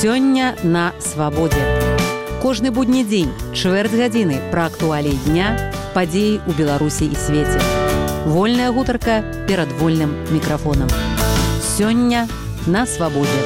Сёння на свабодзе. Кожны будні дзень, чвэрць гадзіны пра актуаліі дня, падзеі ў Беларусі і свеце. Вольная гутарка перад вольным мікрафонам. Сёння на свабодзе.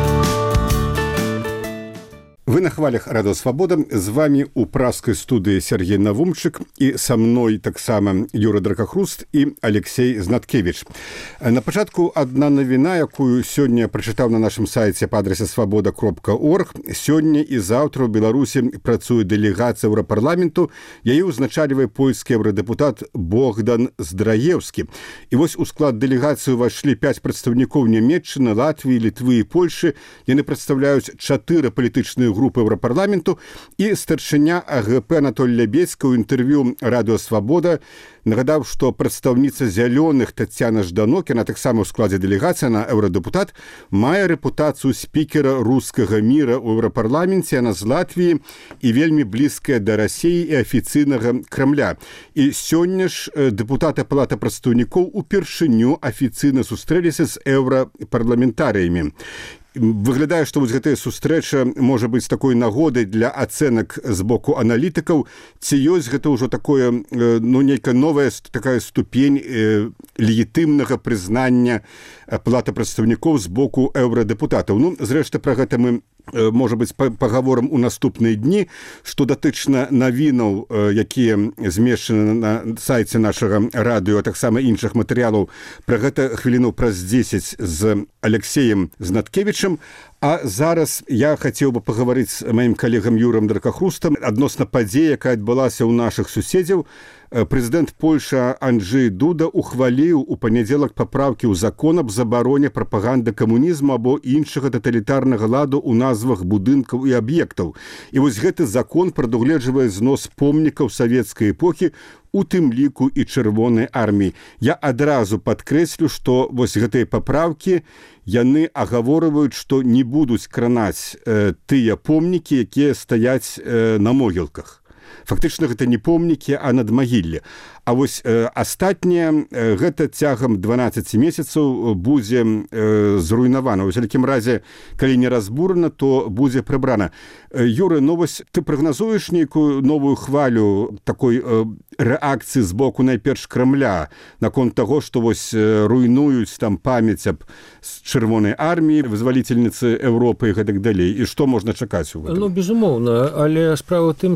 Вы на хвалях Радио Свобода. З вами у пражской студии Сергей Навумчик и со мной таксама Юра Дракахруст и Алексей Знаткевич. На пачатку одна навіна, якую сёння прачытаў на нашым сайце по адрасе svoboda.org. Сёння і заўтра ў Беларусі працуе дэлегацыя Еўрапарламенту. Яе ўзначальвае польскі еўрадэпутат Богдан Здраевскі. І вось у склад дэлегацыі ўвайшлі 5 прадстаўнікоў Нямецчыны, Латвіі, Літвы і Польшы. Яны прадстаўляюць 4 палітычныя групы Еўрапарламенту, і старшыня АГП Анатоль Лябедзька ў інтэрв'ю Радио Свобода нагадаў, што прадстаўніца зялёных Тацяна Жданок, яна таксама ў складзе дэлегацыі, на еўрадэпутат, мае рэпутацыю спікера рускага міра ў Еўрапарламенце, яна з Латвіі і вельмі блізкая да Расіі і афіцыйнага Крамля. І сёння ж дэпутаты Палаты прадстаўнікоў упершыню афіцыйна сустрэліся з еўрапарламентарыямі. Выглядае, што вось гэтая сустрэча можа быць такой нагодай для ацэнак з боку аналітыкаў. Ці ёсць гэта ўжо такое, нейкая новая такая ступень легітымнага прызнання Палаты прадстаўнікоў з боку еўрадэпутатаў. Зрэшты, пра гэта мы, можа быць, пагаворам у наступныя дні, што датычна навінаў, якія змешчаны на сайце нашага радыё, а таксама іншых матэрыялаў. Пра гэта хвіліну праз 10 з Алексеем Знаткевічем. А зараз я хацеў бы пагаварыць з маім калегам Юрам Дракахрустам адносна падзеі, якая адбылася ў нашых суседзяў. Прэзідэнт Польшы Анджэй Дуда ухваліў у панядзелак папраўкі ў закон аб забароне прапаганды камунізму або іншага таталітарнага ладу ў назвах будынкаў і аб'ектаў. І вось гэты закон прадугледжвае знос помнікаў савецкай эпохі, у тым ліку і чырвонай арміі. Я адразу падкрэслю, што вось гэтыя папраўкі, яны агаворваюць, што не будуць кранаць тыя помнікі, якія стаяць на могілках. Фактычна гэта не помнікі, а надмагілле. А вось астатняе, гэта цягам 12 месяцаў будзе зруйнавана. Вось, у якім разе, калі не разбурана, то будзе прыбрана. Юры, вось ты прагназуеш нейкую новую хвалю такой рэакцыі з боку найперш Крамля наконт таго, што вось руйнуюць там памяць аб чырвонай арміі, вызваліцельніцы Еўропы і гэтак далей. І што можна чакаць у гэтым? Безумоўна, але справа ў тым,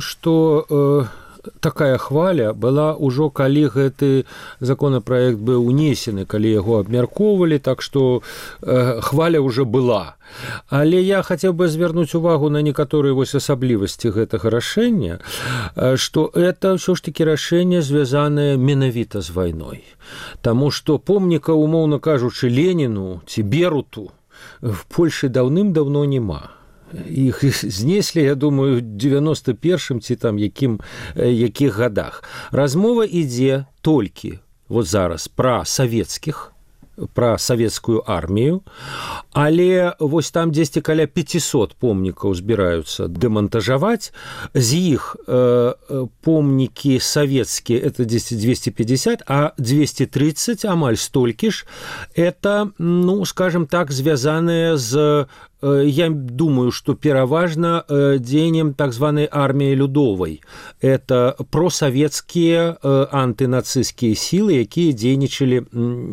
што такая хваля была ўжо, калі гэты законапраект быў унесены, калі яго абмяркоўвалі, так што хваля ўжо была. Але я хацеў бы звярнуць увагу на некаторыя вось асаблівасці гэтага рашэння, што это ўсё ж такі рашэнне звязанае менавіта з вайной. Таму што помніка, умоўна кажучы, Леніну ці Беруту в Польшы даўным-даўно няма. Іх знеслі, я думаю, 91-м ці там якіх гадах. Размова ідзе толькі вот зараз пра савецкіх, пра савецкую армію, але вось там дзесьці каля 500 помнікаў збіраюцца дэмантажаваць. З іх помнікі савецкія это 250, а 230, амаль столькі ж, это, скажем так, звязаныя з, я думаю, что пераважна дзеяннем так званой армии Людовой. Это просавецкие антынацыстскія силы, якія дзейнічалі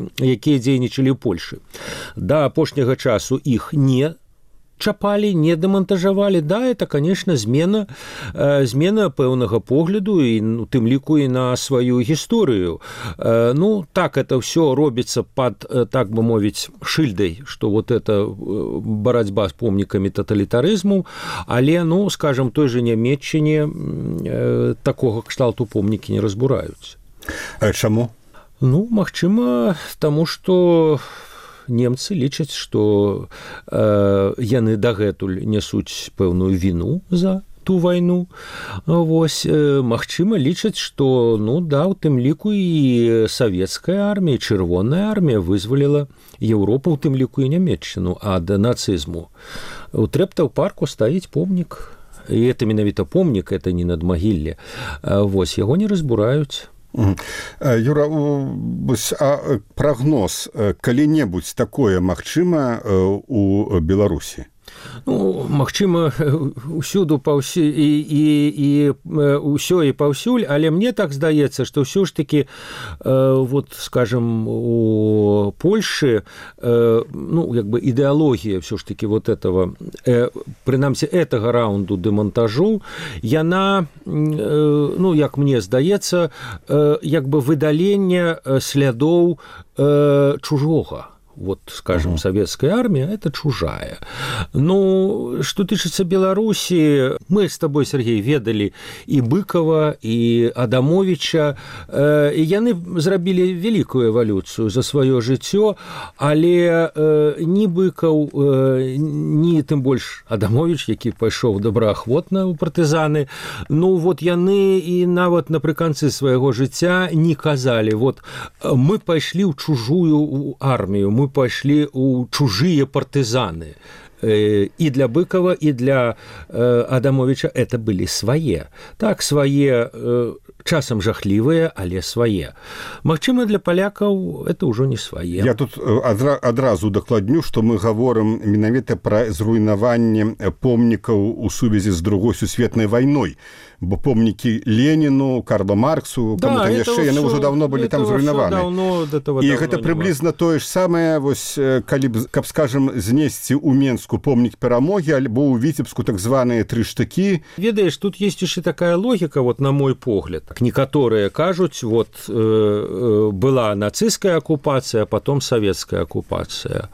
ў Польшы. Да апошняга часу іх не чапалі, не дэмантажавалі. Да, это, конечно, змена пэўнага погляду, і у тым ліку і на сваю гісторыю. Так это все робіцца пад, так бы мовіць, шыльдай, што вот это барацьба з помнікамі таталітарызму, але, скажем, той же Нямецчыне такога кшталту помнікі не разбураюць. А чаму? Магчыма, таму што немцы лічаць, што яны дагэтуль нясуць пэўную віну за ту вайну. Вось, магчыма, лічаць, што, у тым ліку і савецкая армія, чырвоная армія вызваліла Еўропу, у тым ліку і Нямецчыну ад нацызму. У Трэптаў-парку стаіць помнік. І это менавіта помнік, это не надмагілле. Вось, яго не разбураюць. Юра, прагноз, калі-небудзь такое магчыма у Беларусі? Ну, магчыма, усюду і ўсё і паўсюль, але мне так здаецца, што ўсё ж такі, вот, скажем, у Польшы, ну, як бы ідэалогія ўсё ж такі вот этого, прынамсі, гэтага раунду дэмонтажу, яна, ну, як мне здаецца, як бы выдаленне слядоў чужога. Вот, скажем, советская армия – это чужая. Ну, что тычыцца Беларуси, мы с тобой, Сергей, ведали и Быкова, и Адамовича, и яны зрабілі великую эволюцию за свое жыццё, але ни Быкаў, ни тым больш Адамович, які пайшоў добраахвотна ў партызаны, ну, вот яны і нават напрыканцы свайго жыцця не казалі, вот, мы пайшлі ў чужую армію, мы пошли у чужие партизаны. И для Быкова, и для Адамовича это были свои. Так, свои, часам жахлівыя, але свае. Магчыма, для палякаў это ўжо не свае. Я тут адразу дакладню, што мы гаворым менавіта пра зруйнаванне помнікаў у сувязі з Другой сусветнай вайной. Бо помнікі Леніну, Карла Марксу, каму-то яшчэ, яны ўжо давно былі там зруйнаваны. І гэта прыблізна тое ж самае, вось, каб, скажем, знесці ў Менску помнік перамогі, альбо ў Віцебску так званыя 3 штыкі. Ведаеш, тут есть яшчэ такая логіка, вот, на мой погляд. Некаторыя кажуць, вот, была нацысцкая акупацыя, а потом савецкая акупацыя.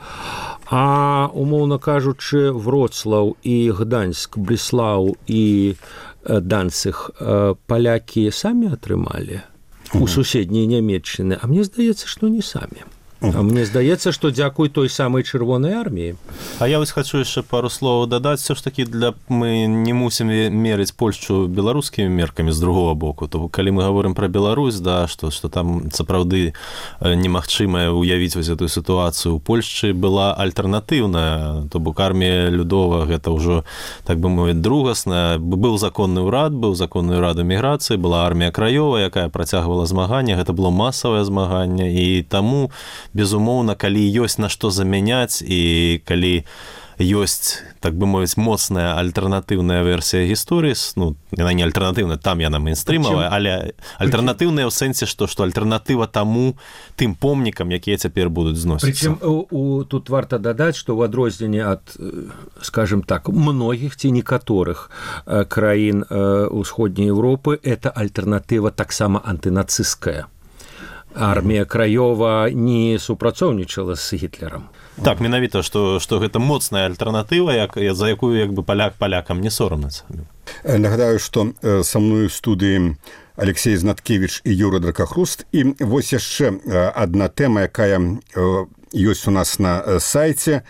А, умоўна кажучы, Вроцлаў і Гданьск, Бреслаў і Данциг палякі самі атрымалі у суседняй Нямецчыны, а мне здаецца, што не самі. А мне здаецца, што дзякуй той самай чырвонай арміі. А я вось хочу яшчэ пару словаў дадаць. Все ж таки мы не мусім мерыць Польшчу беларускімі меркамі з другого боку. То калі мы гаворым пра Беларусь, да, што там сапраўды немагчыма уявіць вось эту сітуацыю. У Польшчы была альтэрнатыўная, то бок армія Людова, гэта ўжо, так бы мовіць, другасная. Быў законны ўрад, быў законны ўрад эміграцыі, была армія краёвая, якая працягвала змаганне, гэта было масавае змаганне, і таму безумоўна, калі ёсць на што замяняць і калі ёсць, так бы мовіць, моцная альтэрнатыўная версія гісторыі, ну, яна не альтэрнатыўная, там яна мейнстрымавая, але альтэрнатыўная ў сэнсе, што альтэрнатыва таму тым помнікам, якія цяпер будуць зносіцца. Прычым тут варта дадаць, што ў адрозненне ад, скажем так, многіх ці некаторых краін усходняй Еўропы, это альтэрнатыва таксама антынацысцкая. Армія краёва не супрацоўнічала з Гітлерам. Так, менавіта, што гэта моцная альтэрнатыва, за якую як бы палякам не сорамна. Нагадаю, што са мною ў студыі Алексей Знаткевіч і Юра Дракахруст. І вось яшчэ адна тэма, якая ёсць у нас на сайце.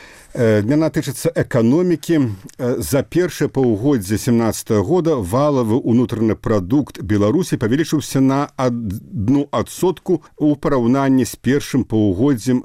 Яна тычыцца эканомікі. За першае паўгоддзе 17 года валавы ўнутраны прадукт Беларусі павялічыўся на 1% у параўнанні з першым паўгоддзем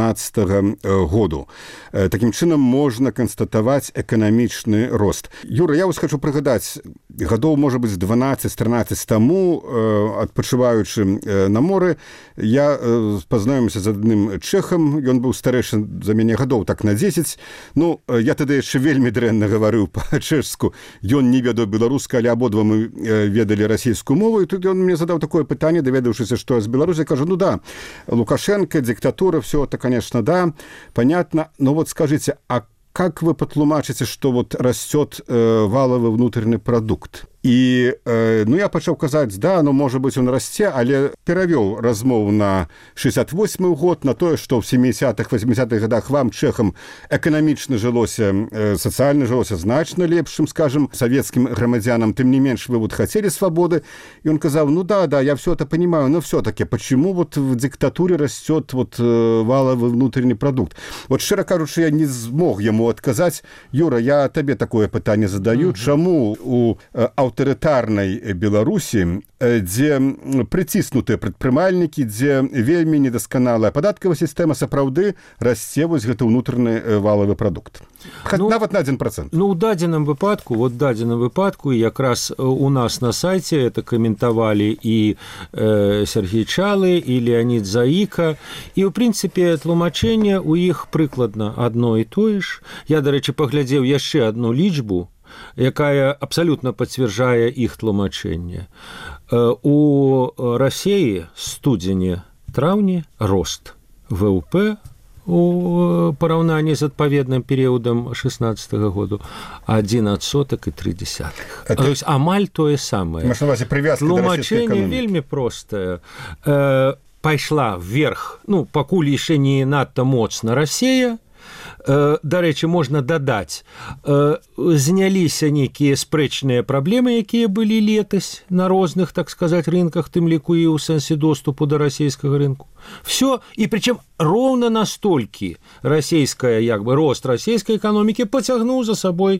16 году. Такім чынам можна канстатаваць эканамічны рост. Юра, я вас хочу прыгадаць, гадоў, можа быць, 12-13 таму, адпачываючы на моры, я пазнаёмся з адным чэхам, ён быў старэйшы за мяне гадоў так на 10. Ну, я тады яшчэ вельмі дрэнна гаварыў па-чэшску. Ён не ведаў беларускай, але абодва мы ведалі расійскую мову, і тут ён мне задаў такое пытанне, даведаўшыся, што з Беларусі, кажу, ну да, Лукашенко, диктатура, все это, конечно, да, понятно, но вот скажите, а как вы патлумачыце, што вот растет валовый внутренний продукт? І, ну, я пачаў казаць, да, ну, можа быць, он расце, але перавёў размову на 68 год, на тое, што ў 70-х, 80-х годах вам, чэхам, эканамічна жылося, сацыяльна жылося значна лепшым, скажем, савецкім грамадзянам, тым не менш, вы вот хотели свободы. И он казаў, ну да, я все это понимаю, но все-таки, почему вот в диктатуре растет вот валовый внутренний продукт? Вот, шчыра кажучы, я не змог яму адказаць. Юра, я табе такое пытанне задаю, чаму у аўтарытарнай Беларусі, дзе прыціснутыя прадпрымальнікі, дзе вельмі недасканалая падаткавая сістэма, сапраўды расце вось гэты ўнутраны валавы прадукт. Нават на 1%. Ну, у дадзеным выпадку, якраз у нас на сайце это каментавалі і Сергей Чалы, і Леонид Заіка, і, ў прынцыпе, тлумачэнне у іх прыкладна адно і тое ж. Я, дарэчы, паглядзеў яшчэ одну лічбу, якая абсалютна пацвярджае іх тлумачэнне. У Расіі студзені-траўні рост ВВП у параўнанні з адпаведным перыядам 16-го году 1,3%. То есть амаль тое самае. Тлумачэнне вельмі простае. Пайшла вверх, ну, пакуль яшчэ не надта моцна Расія. Дарэчы, можна дадаць, зняліся нейкія спрэчныя праблемы, якія былі летась на розных, так сказаць, рынках, тым ліку і ў сэнсе доступу да расійскага рынку. Все, і причем роўна настолькі рост расійскай эканомікі пацягнуў за сабой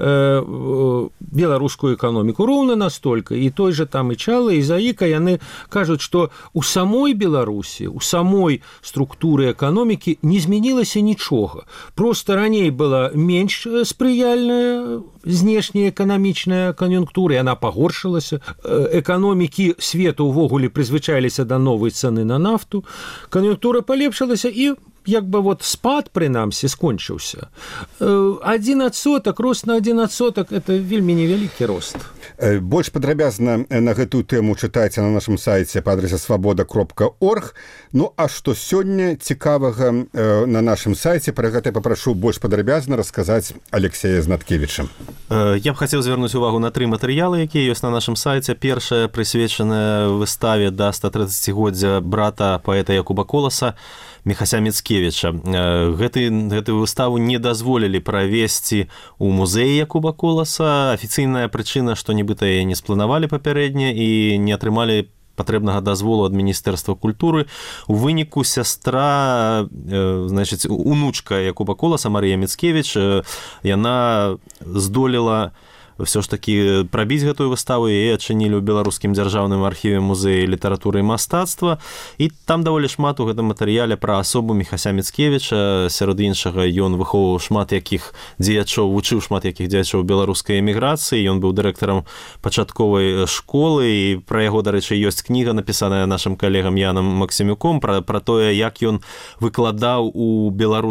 беларускую эканоміку. Роўна настолькі. І той же там і Чала, і Заіка, яны кажуць, што у самой Беларусі, у самой структуры эканомікі не змянілася нічога. Просто раней была менш спрыяльная знешняя эканамічная кан'юнктура, і яна пагоршылася. Эканомікі свету ўвогуле прызвычаіліся да новай цэны на нафту. Кан'юнктура палепшылася, і як бы вот спад, прынамсі, скончыўся. 1%, рост на 1% – это вельмі невялікі рост. Больш падрабязна на гэтую тэму чытайце на нашым сайце па адрасе свабода.орг. Ну, а што сёння цікавага на нашым сайце, пра гэта папрашу больш падрабязна расказаць Алексея Знаткевіча. Я б хацеў звярнуць увагу на 3 матэрыялы, якія ёсць на нашым сайце. Першая прысвечаная выставе да 130-годдзя брата паэта Якуба Коласа Міхася Міцкевіча. Гэтую выставу не дазволілі правесці ў музеі Якуба Коласа. Афіцыйная прычына, што нібыта яе не спланавалі папярэдне і не атрымалі патрэбнага дазволу ад Міністэрства культуры. У выніку сястра, значыць, унучка Якуба Коласа, Марыя Міцкевіч, яна здолела все ж таки прабіць гэтую выставу, і адчынілі ў беларускім дзяржаўным архіве музея літаратуры і мастацтва. І там даволі шмат у гэтым матэрыяле пра асобу Міхася Міцкевіча. Сярод іншага, ён выхоўваў шмат якіх дзеячоў, вучыў шмат якіх дзеячоў беларускай эміграцыі. Ён быў дырэктарам пачатковай школы, і пра яго, дарэчы, ёсць кніга, напісаная нашым калегам Янам Максімюком, пра тое, як ён выкладаў у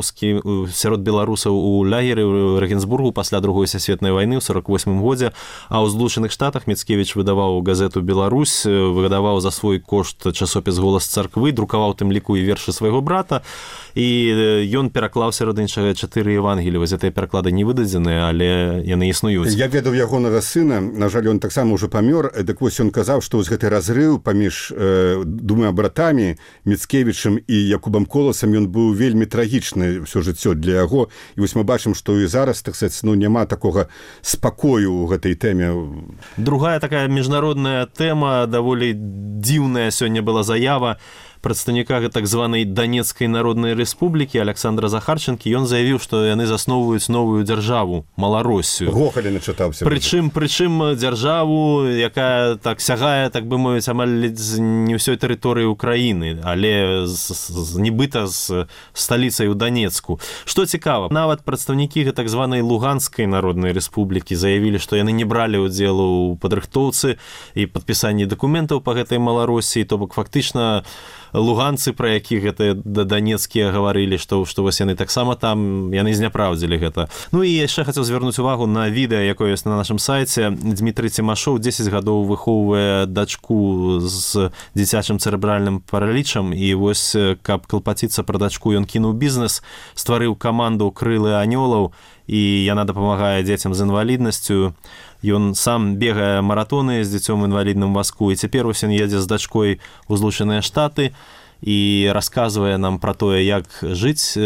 сярод беларусаў у лагеры ў Рэгенсбургу пасля Другой сусветнай вайны ў 48 годзе, а ў Злучаных Штатах Міцкевіч выдаваў газету «Беларусь», выдаваў за свой кошт часопіс «Голас царквы», друкаваў тым ліку і вершы свайго брата, і ён пераклаў сярод іншага 4 евангелі. Вось гэтыя пераклады не выдадзеныя, але яны існуюць. Я ведаў ягонага сына, на жаль, ён таксама ўжо памёр, дык вось ён казаў, што вось гэты разрыў паміж двума братамі Міцкевічам і Якубам Коласам, ён быў вельмі трагічны ўсё жыццё для яго. І вось мы бачым, што і зараз, так сказаць, няма такога спакою у гэтай тэме. Другая такая міжнародная тэма, даволі дзіўная сёння была заява прадстаўніка так званай Данецкай народнай рэспублікі Александра Захарченкі. Ён заявіў, што яны засноўваюць новую дзяржаву, Малароссію. Гохалі начытаўся. Прычым дзяржаву, якая так сягае, так бы мовіць, амаль не ўсёй тэрыторыі Украіны, але нібыта з сталіцай у Данецку. Што цікава, нават прадстаўнікі так званай Луганскай народнай рэспублікі заявілі, што яны не бралі ўдзелу ў падрыхтоўцы і падпісанні дакументаў па гэтай Малароссіі, то бок фактычна луганцы, пра якіх гэта данецкія гаварылі, што вось яны таксама там, яны зняпраўдзілі гэта. Ну і яшчэ хацеў звярнуць увагу на відэа, якое ёсць на нашым сайце. Дмітрый Цімашоў 10 гадоў выхоўвае дачку з дзіцячым цэрэбральным паралічам, і вось, каб клапаціцца пра дачку, ён кінуў бізнес, стварыў каманду «Крылы анёлаў», і яна дапамагае дзецям з інваліднасцю. Ён сам бегае маратоны з дзіцём інвалідным вазку, і цяпер ён едзе з дачкой у Злучаныя Штаты і расказвае нам пра тое, як жыць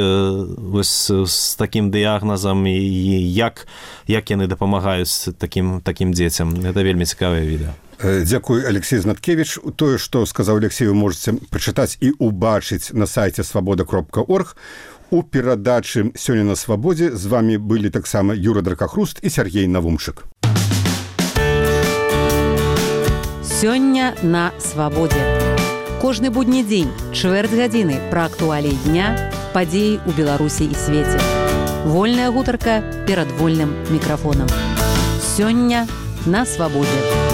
вось з такім дыягназам і як яны дапамагаюць такім дзецям. Гэта вельмі цікавае відэа. Дзякуй, Алексей Знаткевіч. Тое, што сказаў Алексей, вы можаце прачытаць і ўбачыць на сайце свабода.орг. У перадачы «Сёння на свабодзе» з вамі былі таксама Юра Дракахруст і Сергей Навумчык. Сёння на свабодзе. Кожны будні дзень, чвэрць гадзіны пра актуаліі дня, падзеі ў Беларусі і свеце. Вольная гутарка перад вольным мікрафонам. Сёння на свабодзе.